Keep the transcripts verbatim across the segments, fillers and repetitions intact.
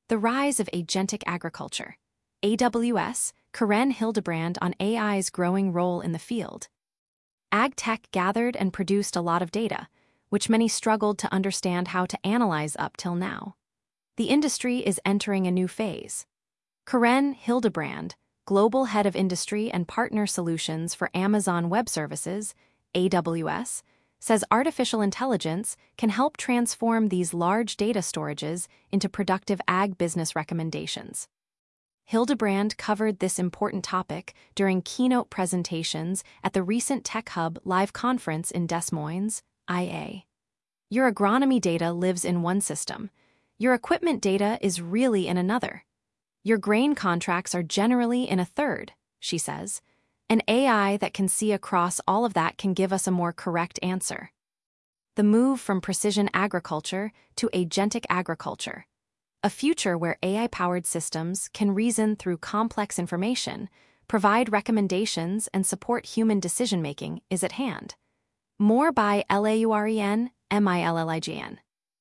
The rise of agentic agriculture. A W S, Karen Hildebrand on A I's growing role in the field. AgTech gathered and produced a lot of data, which many struggled to understand how to analyze up till now. The industry is entering a new phase. Karen Hildebrand, Global Head of Industry and Partner Solutions for Amazon Web Services, A W S, says artificial intelligence can help transform these large data storages into productive ag business recommendations. Hildebrand covered this important topic during keynote presentations at the recent Tech Hub live conference in Des Moines, Iowa. Your agronomy data lives in one system. Your equipment data is really in another. Your grain contracts are generally in a third, she says. An A I that can see across all of that can give us a more correct answer. The move from precision agriculture to agentic agriculture. A future where A I-powered systems can reason through complex information, provide recommendations, and support human decision-making is at hand. More by Lauren Milligan.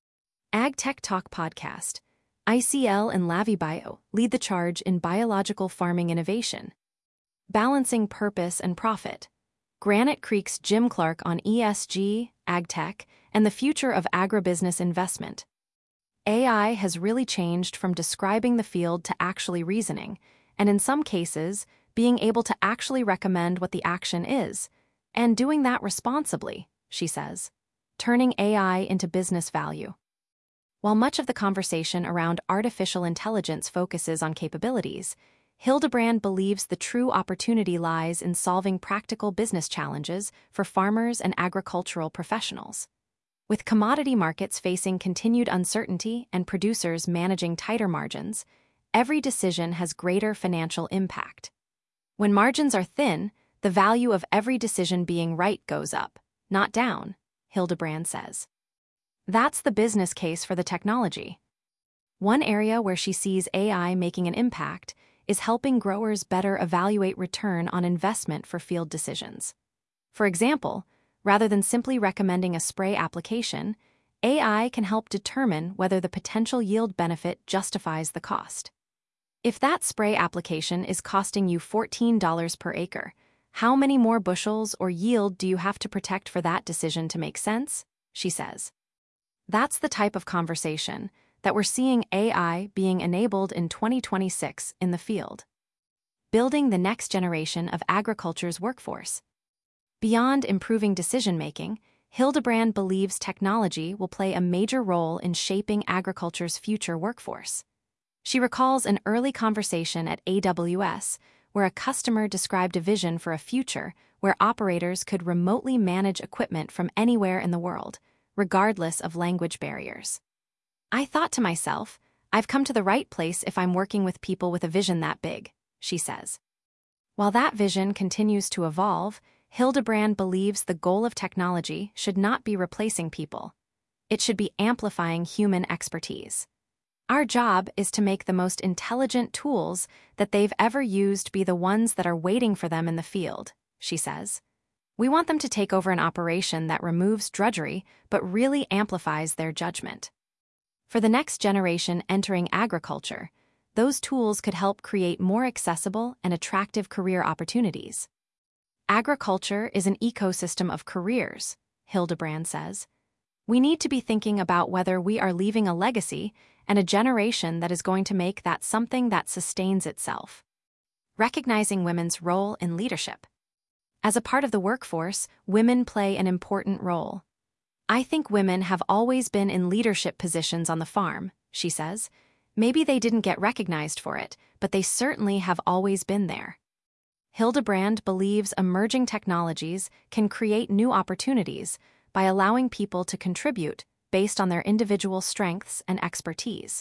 AgTech Talk Podcast. I C L and LaviBio lead the charge in biological farming innovation. Balancing purpose and profit. Granite Creek's Jim Clark on E S G, AgTech, and the future of agribusiness investment. A I has really changed from describing the field to actually reasoning, and in some cases, being able to actually recommend what the action is, and doing that responsibly, she says, turning A I into business value. While much of the conversation around artificial intelligence focuses on capabilities, Hildebrand believes the true opportunity lies in solving practical business challenges for farmers and agricultural professionals. With commodity markets facing continued uncertainty and producers managing tighter margins, every decision has greater financial impact. When margins are thin, the value of every decision being right goes up, not down, Hildebrand says. That's the business case for the technology. One area where she sees A I making an impact is helping growers better evaluate return on investment for field decisions. For example, rather than simply recommending a spray application, A I can help determine whether the potential yield benefit justifies the cost. If that spray application is costing you fourteen dollars per acre, how many more bushels or yield do you have to protect for that decision to make sense? She says. That's the type of conversation that we're seeing A I being enabled in twenty twenty-six in the field. Building the next generation of agriculture's workforce. Beyond improving decision-making, Hildebrand believes technology will play a major role in shaping agriculture's future workforce. She recalls an early conversation at A W S where a customer described a vision for a future where operators could remotely manage equipment from anywhere in the world, regardless of language barriers. I thought to myself, I've come to the right place if I'm working with people with a vision that big, she says. While that vision continues to evolve, Hildebrand believes the goal of technology should not be replacing people. It should be amplifying human expertise. Our job is to make the most intelligent tools that they've ever used be the ones that are waiting for them in the field, she says. We want them to take over an operation that removes drudgery but really amplifies their judgment. For the next generation entering agriculture, those tools could help create more accessible and attractive career opportunities. Agriculture is an ecosystem of careers, Hildebrand says. We need to be thinking about whether we are leaving a legacy and a generation that is going to make that something that sustains itself. Recognizing women's role in leadership. As a part of the workforce, women play an important role. I think women have always been in leadership positions on the farm, she says. Maybe they didn't get recognized for it, but they certainly have always been there. Hildebrand believes emerging technologies can create new opportunities by allowing people to contribute based on their individual strengths and expertise.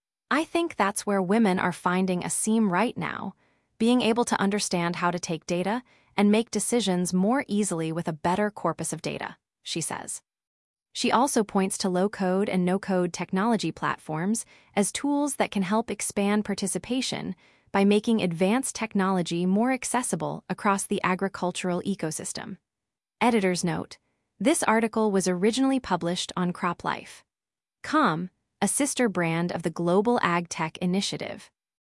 I think that's where women are finding a seam right now, being able to understand how to take data and make decisions more easily with a better corpus of data, she says. She also points to low-code and no-code technology platforms as tools that can help expand participation by making advanced technology more accessible across the agricultural ecosystem. Editor's note: this article was originally published on CropLife dot com, a sister brand of the Global Ag Tech Initiative.